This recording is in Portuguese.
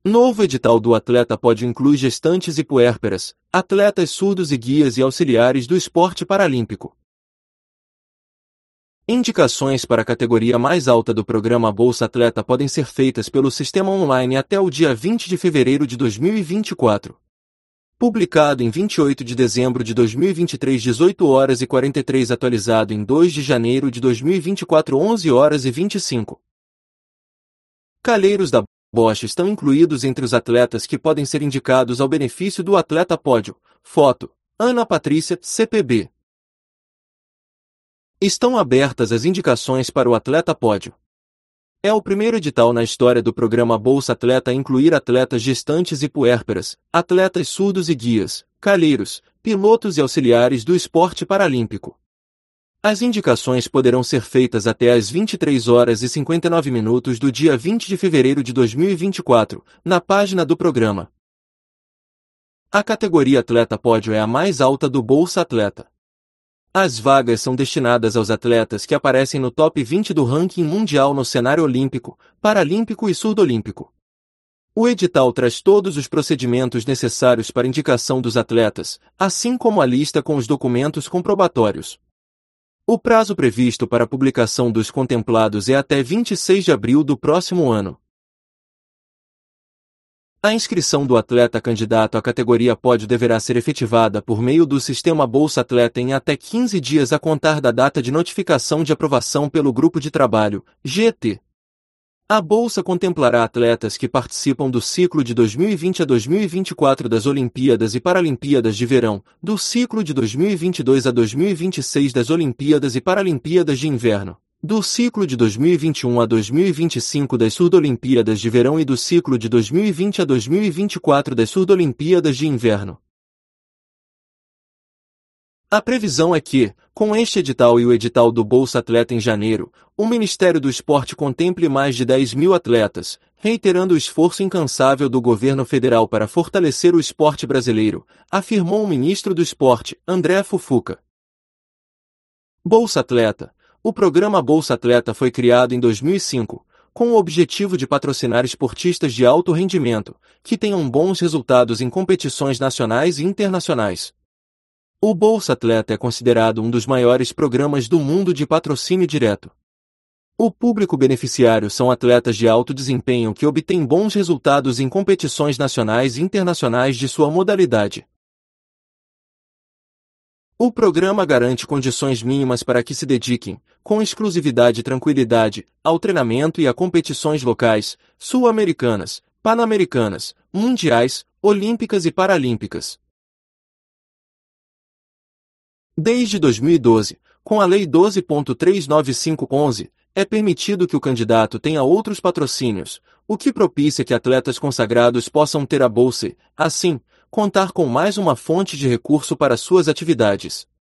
Novo edital do Atleta Pódio inclui gestantes e puérperas, atletas surdos e guias e auxiliares do esporte paralímpico. Indicações para a categoria mais alta do programa Bolsa Atleta podem ser feitas pelo sistema online até o dia 20 de fevereiro de 2024. Publicado em 28 de dezembro de 2023, 18 horas e 43, atualizado em 2 de janeiro de 2024, 11 horas e 25. Calheiros da Bosch estão incluídos entre os atletas que podem ser indicados ao benefício do Atleta Pódio. Foto: Ana Patrícia, CPB. Estão abertas as indicações para o Atleta Pódio. É o primeiro edital na história do programa Bolsa Atleta a incluir atletas gestantes e puérperas, atletas surdos e guias, calheiros, pilotos e auxiliares do esporte paralímpico. As indicações poderão ser feitas até às 23 horas e 59 minutos do dia 20 de fevereiro de 2024, na página do programa. A categoria Atleta Pódio é a mais alta do Bolsa Atleta. As vagas são destinadas aos atletas que aparecem no top 20 do ranking mundial no cenário olímpico, paralímpico e surdo-olímpico. O edital traz todos os procedimentos necessários para indicação dos atletas, assim como a lista com os documentos comprobatórios. O prazo previsto para a publicação dos contemplados é até 26 de abril do próximo ano. A inscrição do atleta candidato à categoria pódio deverá ser efetivada por meio do sistema Bolsa Atleta em até 15 dias a contar da data de notificação de aprovação pelo Grupo de Trabalho, GT. A bolsa contemplará atletas que participam do ciclo de 2020 a 2024 das Olimpíadas e Paralimpíadas de Verão, do ciclo de 2022 a 2026 das Olimpíadas e Paralimpíadas de Inverno, do ciclo de 2021 a 2025 das Surdo-Olimpíadas de Verão e do ciclo de 2020 a 2024 das Surdo-Olimpíadas de Inverno. A previsão é que, com este edital e o edital do Bolsa Atleta em janeiro, o Ministério do Esporte contemple mais de 10 mil atletas, reiterando o esforço incansável do governo federal para fortalecer o esporte brasileiro, afirmou o ministro do Esporte, André Fufuca. Bolsa Atleta. O programa Bolsa Atleta foi criado em 2005, com o objetivo de patrocinar esportistas de alto rendimento, que tenham bons resultados em competições nacionais e internacionais. O Bolsa Atleta é considerado um dos maiores programas do mundo de patrocínio direto. O público beneficiário são atletas de alto desempenho que obtêm bons resultados em competições nacionais e internacionais de sua modalidade. O programa garante condições mínimas para que se dediquem, com exclusividade e tranquilidade, ao treinamento e a competições locais, sul-americanas, pan-americanas, mundiais, olímpicas e paralímpicas. Desde 2012, com a Lei 12.39511, é permitido que o candidato tenha outros patrocínios, o que propicia que atletas consagrados possam ter a bolsa e, assim, contar com mais uma fonte de recurso para suas atividades.